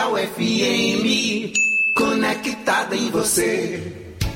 Cardeal FM, conectada em você.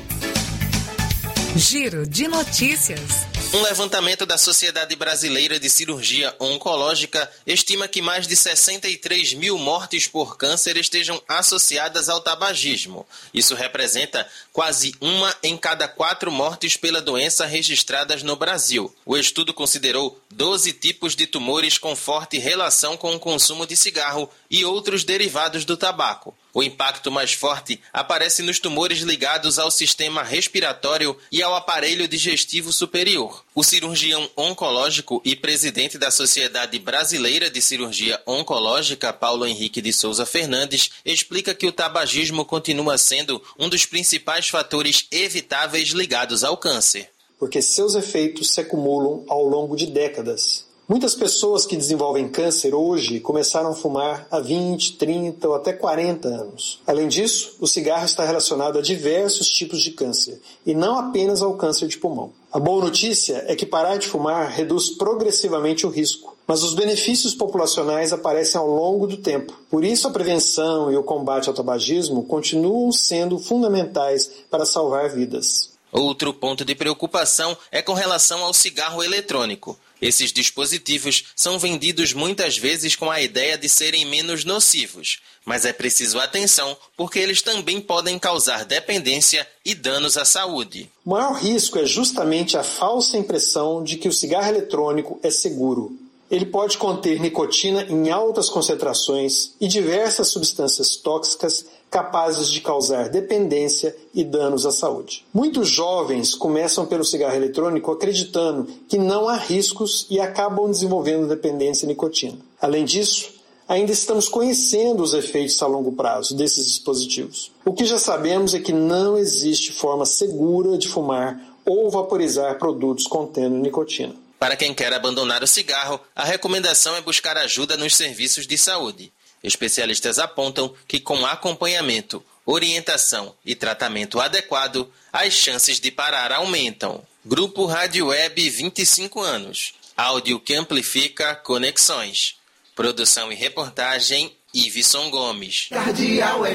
Giro de notícias. Um levantamento da Sociedade Brasileira de Cirurgia Oncológica estima que mais de 63 mil mortes por câncer estejam associadas ao tabagismo. Isso representa quase 1 em cada 4 mortes pela doença registradas no Brasil. O estudo considerou 12 tipos de tumores com forte relação com o consumo de cigarro e outros derivados do tabaco. O impacto mais forte aparece nos tumores ligados ao sistema respiratório e ao aparelho digestivo superior. O cirurgião oncológico e presidente da Sociedade Brasileira de Cirurgia Oncológica, Paulo Henrique de Souza Fernandes, explica que o tabagismo continua sendo um dos principais fatores evitáveis ligados ao câncer. Porque seus efeitos se acumulam ao longo de décadas. Muitas pessoas que desenvolvem câncer hoje começaram a fumar há 20, 30 ou até 40 anos. Além disso, o cigarro está relacionado a diversos tipos de câncer, e não apenas ao câncer de pulmão. A boa notícia é que parar de fumar reduz progressivamente o risco, mas os benefícios populacionais aparecem ao longo do tempo. Por isso, a prevenção e o combate ao tabagismo continuam sendo fundamentais para salvar vidas. Outro ponto de preocupação é com relação ao cigarro eletrônico. Esses dispositivos são vendidos muitas vezes com a ideia de serem menos nocivos, mas é preciso atenção porque eles também podem causar dependência e danos à saúde. O maior risco é justamente a falsa impressão de que o cigarro eletrônico é seguro. Ele pode conter nicotina em altas concentrações e diversas substâncias tóxicas capazes de causar dependência e danos à saúde. Muitos jovens começam pelo cigarro eletrônico acreditando que não há riscos e acabam desenvolvendo dependência à nicotina. Além disso, ainda estamos conhecendo os efeitos a longo prazo desses dispositivos. O que já sabemos é que não existe forma segura de fumar ou vaporizar produtos contendo nicotina. Para quem quer abandonar o cigarro, a recomendação é buscar ajuda nos serviços de saúde. Especialistas apontam que com acompanhamento, orientação e tratamento adequado, as chances de parar aumentam. Grupo Rádio Web 25 anos. Áudio que amplifica conexões. Produção e reportagem, Iveson Gomes. Cardeal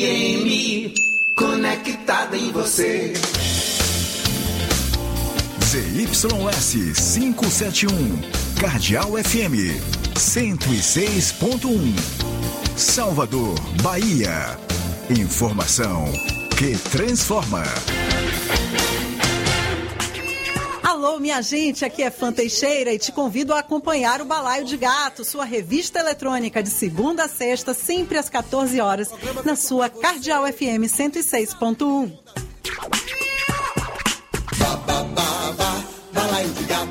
FM, conectada em você. ZYS 571, Cardeal FM 106.1, Salvador, Bahia. Informação que transforma. Alô, minha gente, aqui é Fã Teixeira e te convido a acompanhar o Balaio de Gato, sua revista eletrônica de segunda a sexta, sempre às 14 horas, na sua Cardeal FM 106.1. Balaio de Gato.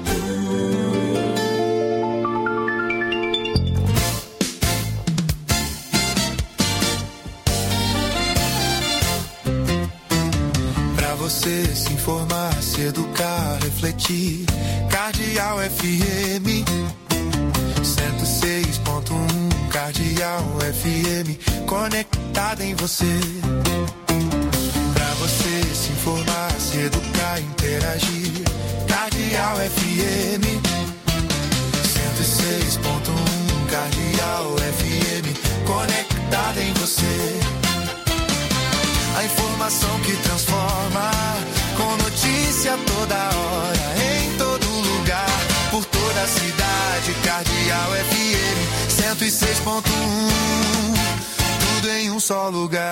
Pra você se informar, se educar, refletir, Cardeal FM 106.1, Cardeal FM, conectada em você. Pra você se informar, se educar, interagir, Cardeal FM 106.1, Cardeal FM, conectada em você. A informação que transforma, com notícia toda hora, em todo lugar, por toda a cidade, Cardeal FM 106.1, tudo em um só lugar.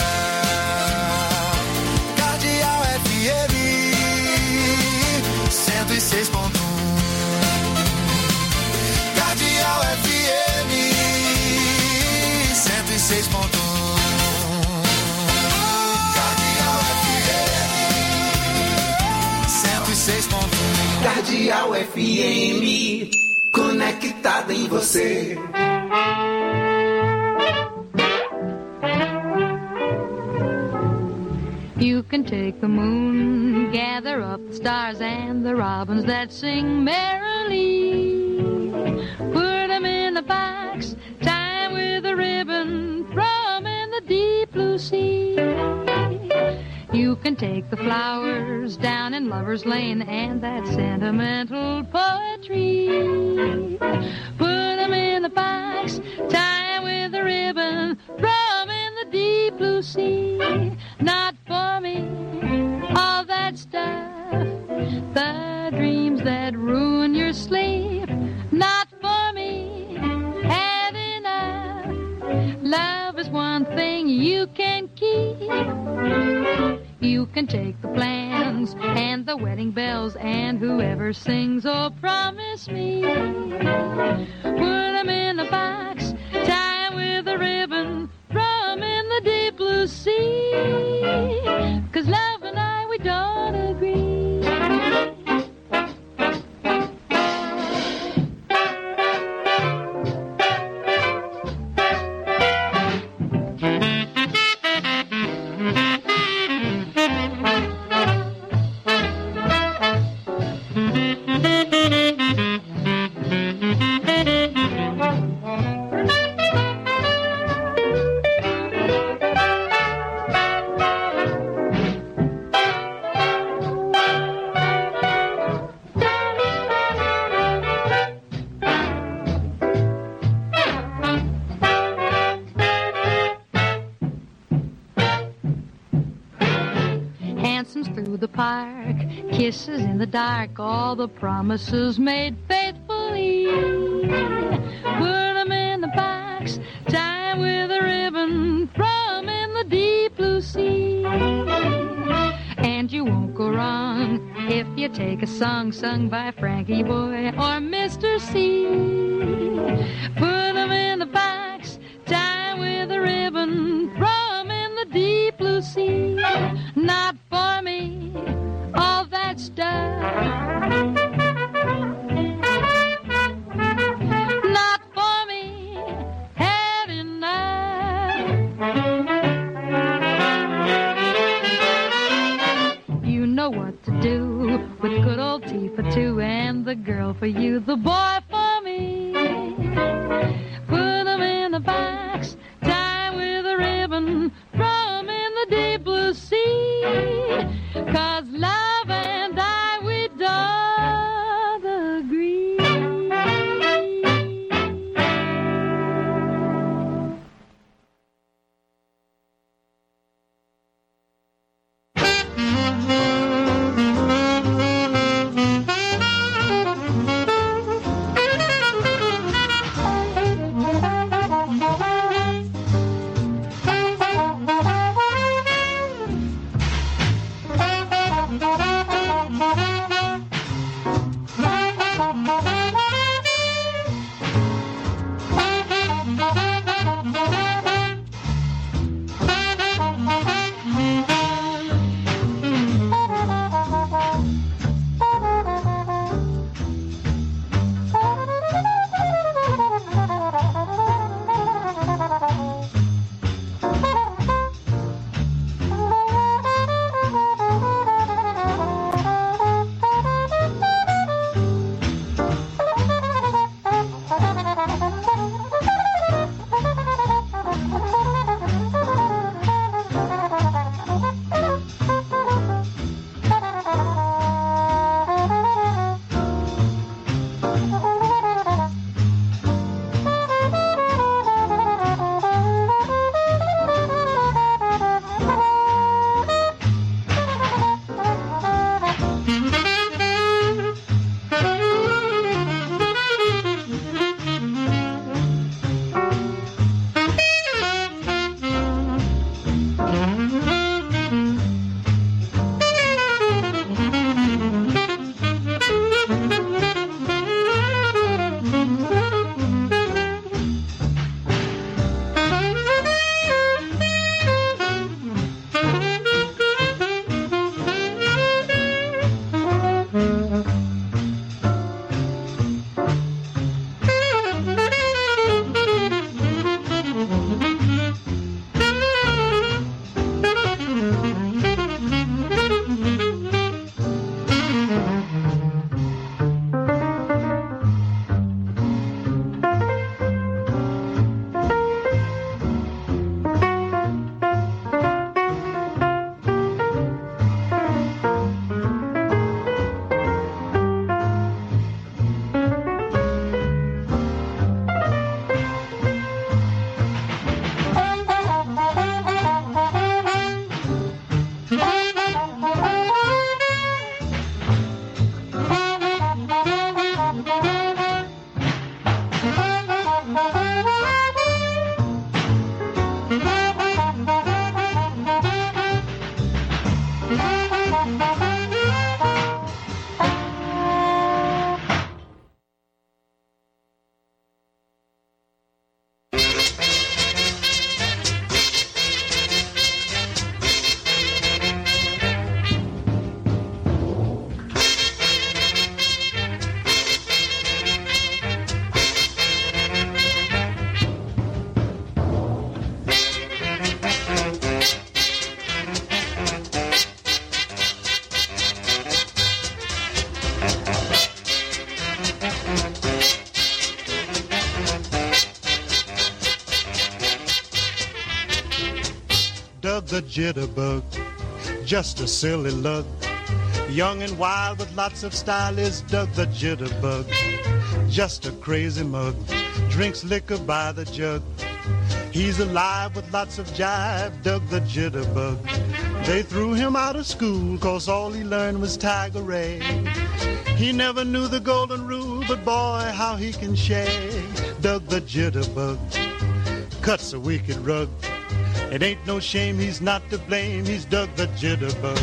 Cardeal FM 106.1, Cardeal FM 106.1, Cardeal FM 106.1, Cardeal FM, conectada em você. You can take the moon, gather up the stars and the robins that sing merrily. Put them in a box, tie 'em with a ribbon, throw 'em in the deep blue sea. You can take the flowers down in Lover's Lane and that sentimental poetry. Put 'em in a box, tie 'em with a ribbon, throw 'em in the sea. Not for me, all that stuff, the dreams that ruin your sleep. Not for me, had enough. Love is one thing you can keep. You can take the plans and the wedding bells and whoever sings, oh, promise me. Put them in a box, tie 'em with a ribbon, throw 'em in the deep blue sea. 'Cause love and I, we don't agree. Kisses in the dark, all the promises made faithfully. Put 'em in the box, tie 'em with a ribbon, throw 'em in the deep blue sea. And you won't go wrong if you take a song sung by Frankie Boy or Mr. C. Put 'em in the box, tie 'em with a ribbon, throw 'em in the deep blue sea. Not for me, all that stuff. Not for me, had enough. You know what to do with good old tea for two and the girl for you, the boy for me. Put 'em in a box, tie with a ribbon, throw 'em in the deep blue sea. 'Cause love and I, we don't agree. Doug the Jitterbug, just a silly lug. Young and wild with lots of style is Doug the Jitterbug, just a crazy mug, drinks liquor by the jug. He's alive with lots of jive, Doug the Jitterbug. They threw him out of school 'cause all he learned was Tiger-A. He never knew the golden rule, but boy, how he can shake. Doug the Jitterbug cuts a wicked rug. It ain't no shame, he's not to blame, he's Doug the Jitterbug.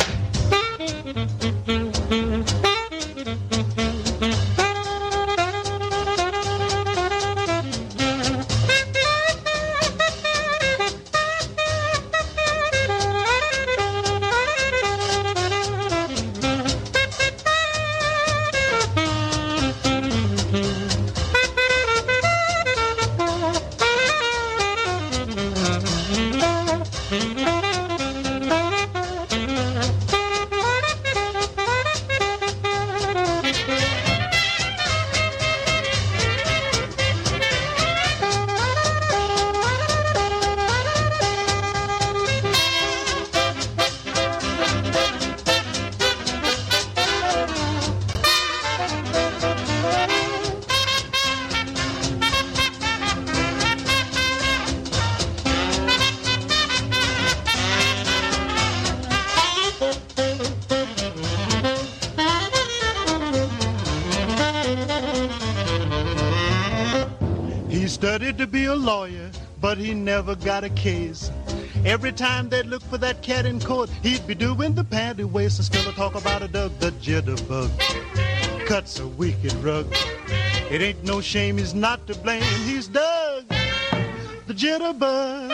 Studied to be a lawyer, but he never got a case. Every time they'd look for that cat in court, he'd be doing the panty waist. And still talk about a Doug the Jitterbug, cuts a wicked rug. It ain't no shame, he's not to blame, he's Doug the Jitterbug.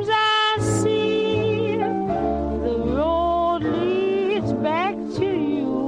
Back to you.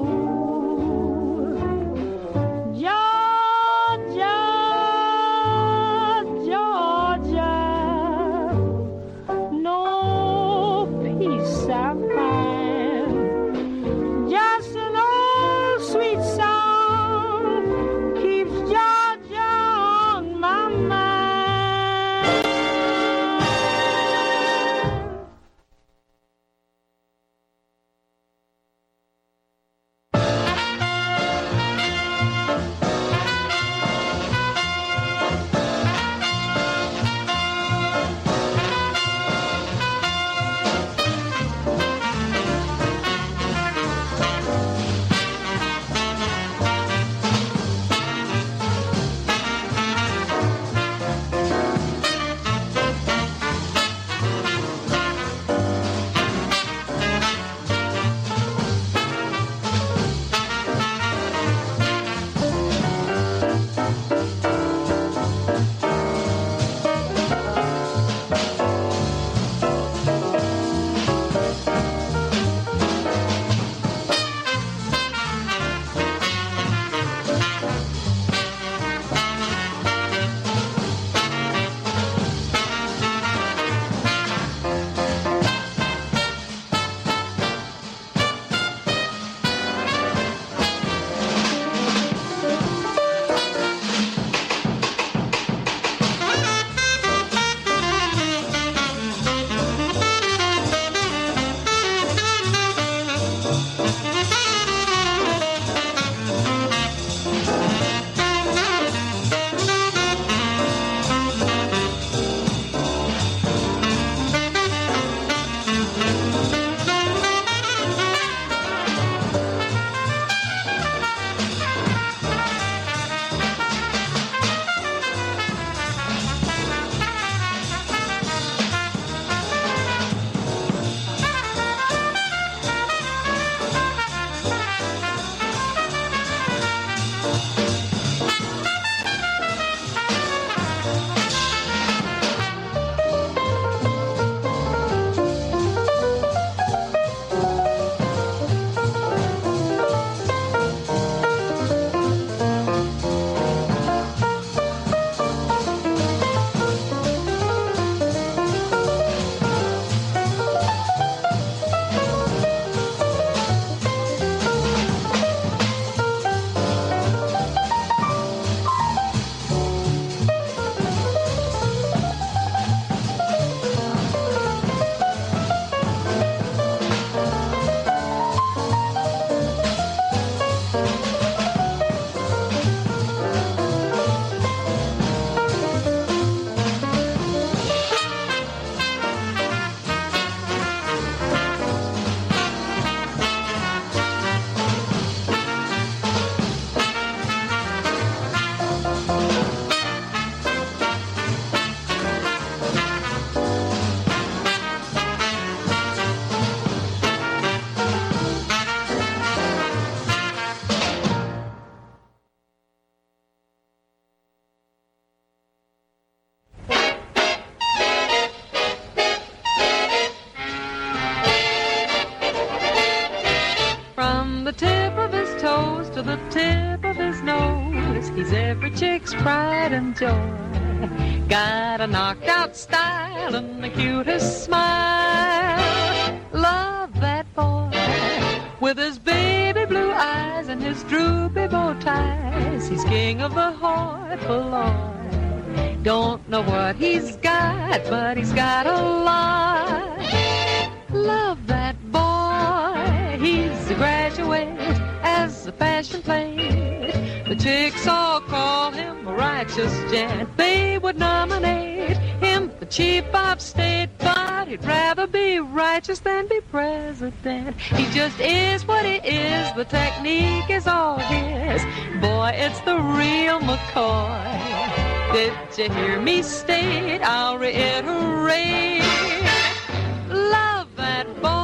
the tip of his toes to the tip of his nose, he's every chick's pride and joy. Got a knocked-out style and the cutest smile. Love that boy with his baby blue eyes and his droopy bow ties. He's king of the hoi polloi. Don't know what he's got, but he's got a lot. Love that boy, he's a graduate as a fashion plate. The chicks all call him a righteous gent. They would nominate him for chief of state, but he'd rather be righteous than be president. He just is what he is, the technique is all his. Boy, it's the real McCoy. Did you hear me state? I'll reiterate. Love that boy.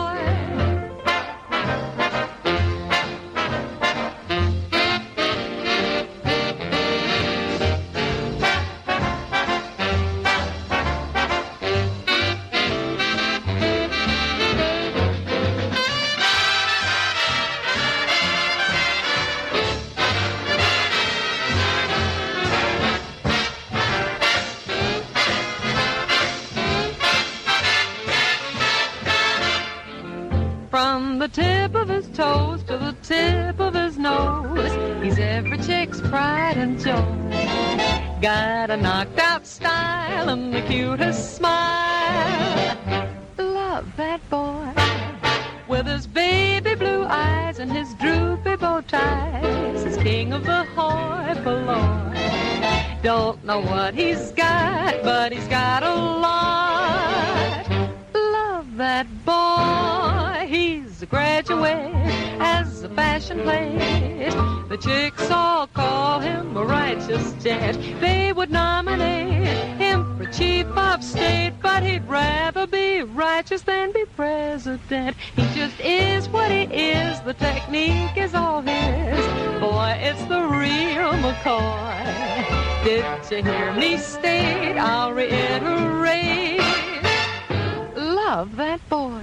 From the tip of his toes to the tip of his nose, he's every chick's pride and joy. Got a knocked-out style and the cutest smile. Love that boy with his baby blue eyes and his droopy bow ties. He's king of the hoi polloi. Don't know what he's got, but he's got a lot. Love that boy, he's a graduate as a fashion plate. The chicks all call him a righteous jet. They would nominate him for chief of state, but he'd rather be righteous than be president. He just is what he is, the technique is all his. Boy, it's the real McCoy. Did you hear me state? I'll reiterate. Love that boy.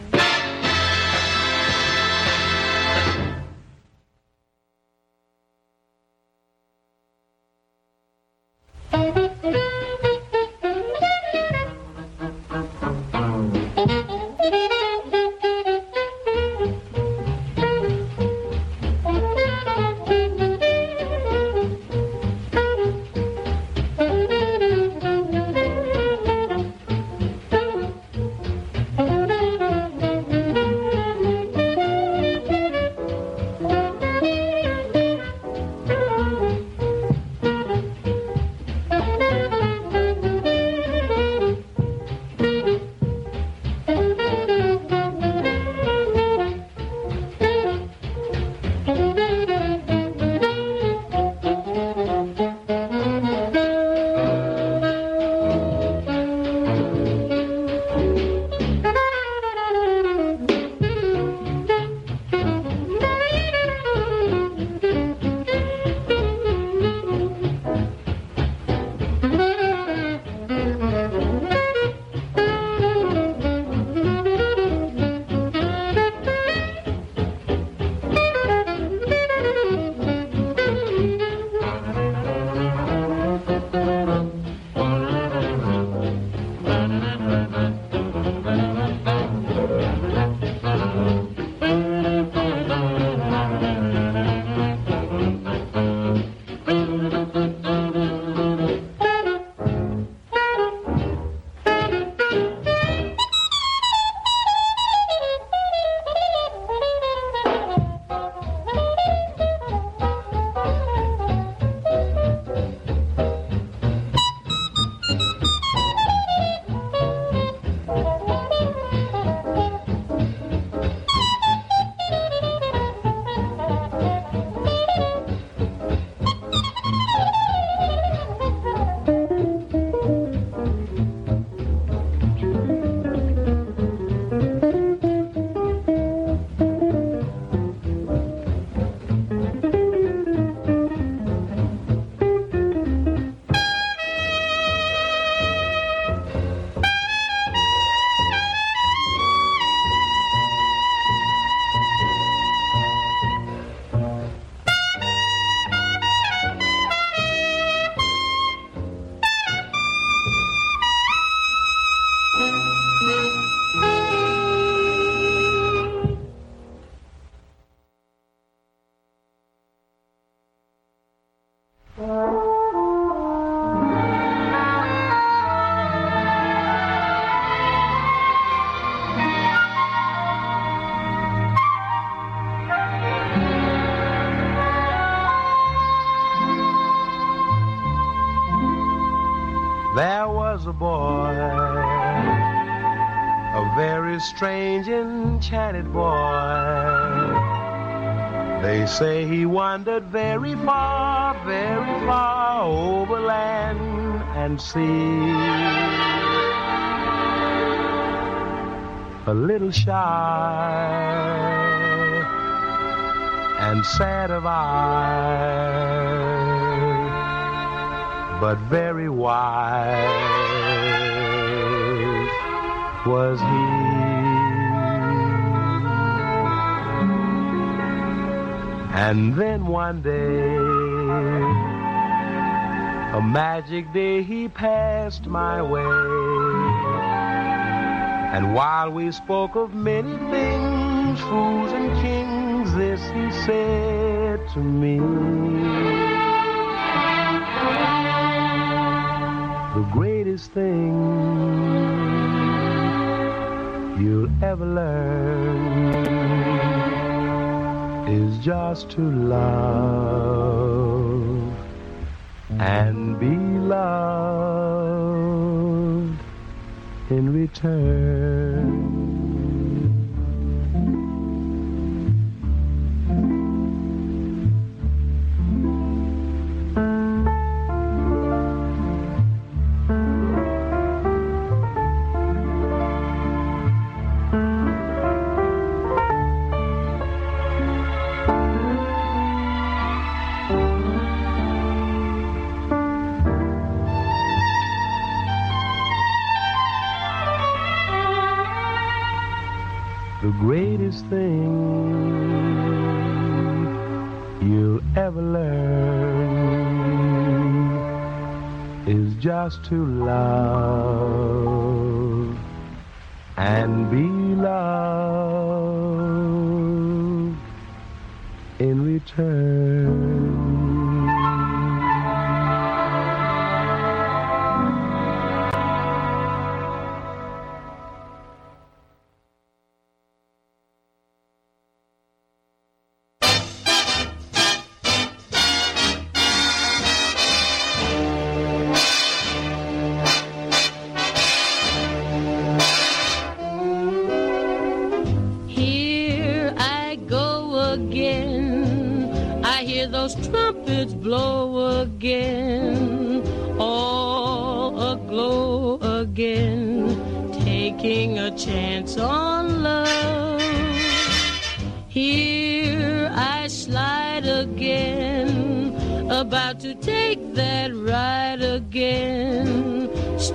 There was a boy, a very strange, enchanted boy. They say he wandered very far over land and sea. A little shy and sad of eye, but very wise was he. And then one day, a magic day, he passed my way. And while we spoke of many things, fools and kings, this he said to me: the greatest thing you'll ever learn is just to love and be loved in return. The greatest thing you'll ever learn is just to love and be loved in return. Those trumpets blow again, all aglow again, taking a chance on love. Here I slide again, about to take that ride again,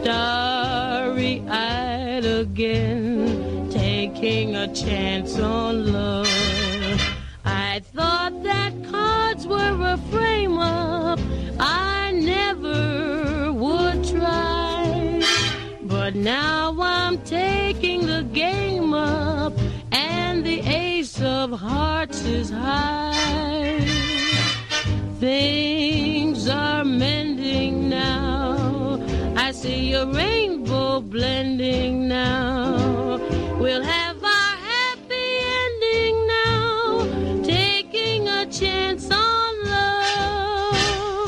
starry-eyed again, taking a chance on love. I thought that cards were a frame-up I never would try, but now I'm taking the game up, and the ace of hearts is high. Things are mending now, I see a rainbow blending now. We'll have our happy ending now, taking a chance on love.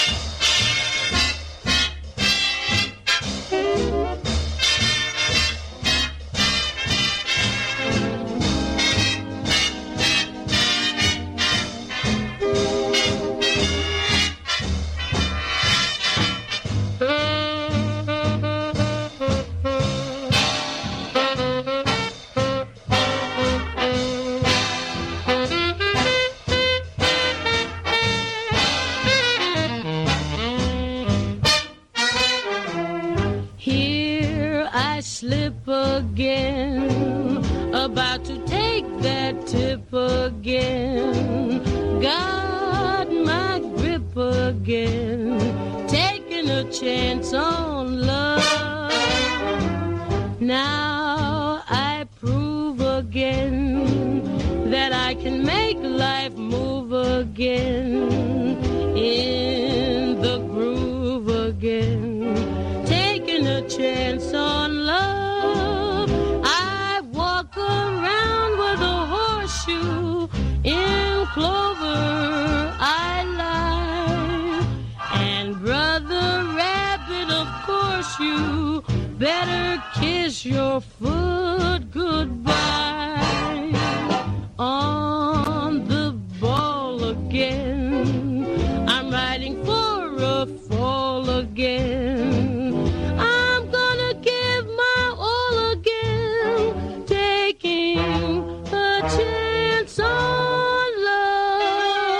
Slip again, about to take that tip again, got my grip again, taking a chance on love. Now I prove again that I can make life move again in you better kiss your foot goodbye. On the ball again, I'm riding for a fall again. I'm gonna give my all again, taking a chance on love.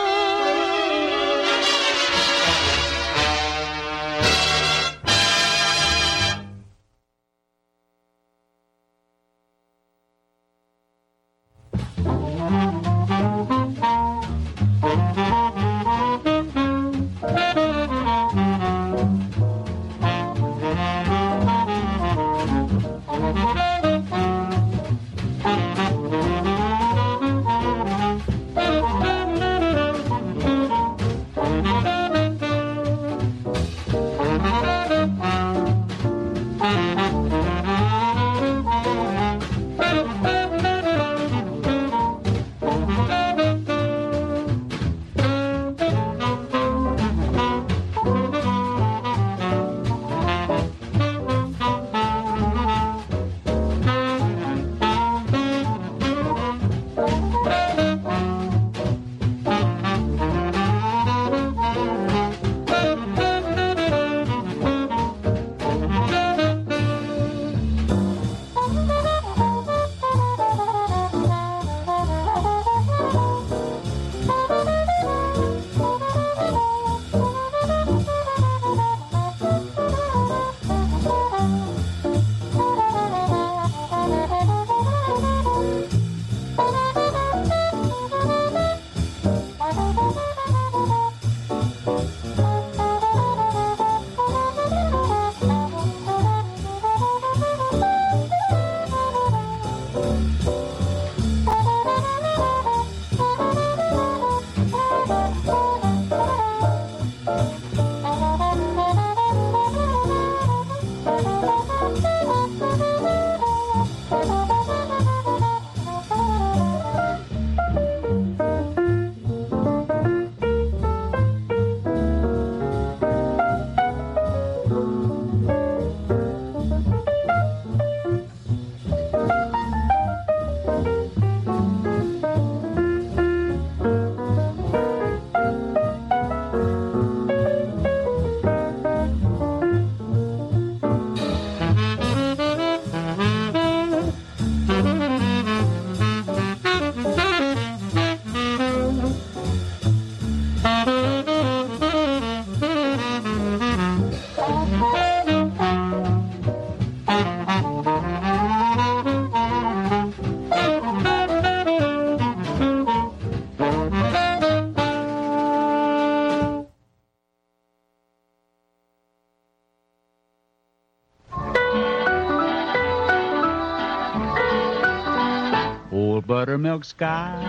Buttermilk sky,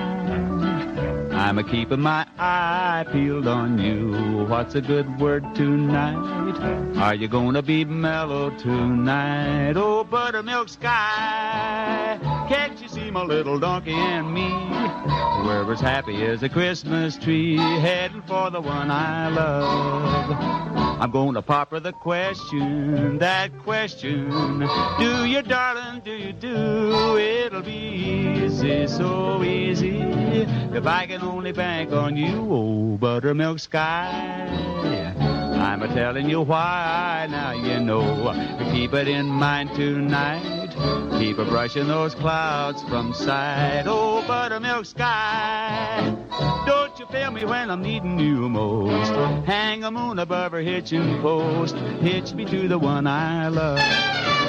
I'm a-keeping my eye peeled on you. What's a good word tonight? Are you gonna be mellow tonight? Oh, buttermilk sky, can't you see my little donkey and me? We're as happy as a Christmas tree, heading for the one I love. I'm gonna pop her the question, that question. Do you, darling, do you do? It'll be easy, so easy, if I can only bank on you, oh, buttermilk sky. I'm a-telling you why, now you know. Keep it in mind tonight, keep a-brushing those clouds from sight, oh, buttermilk sky. Don't you fail me when I'm needing you most. Hang a moon above her hitching post, hitch me to the one I love.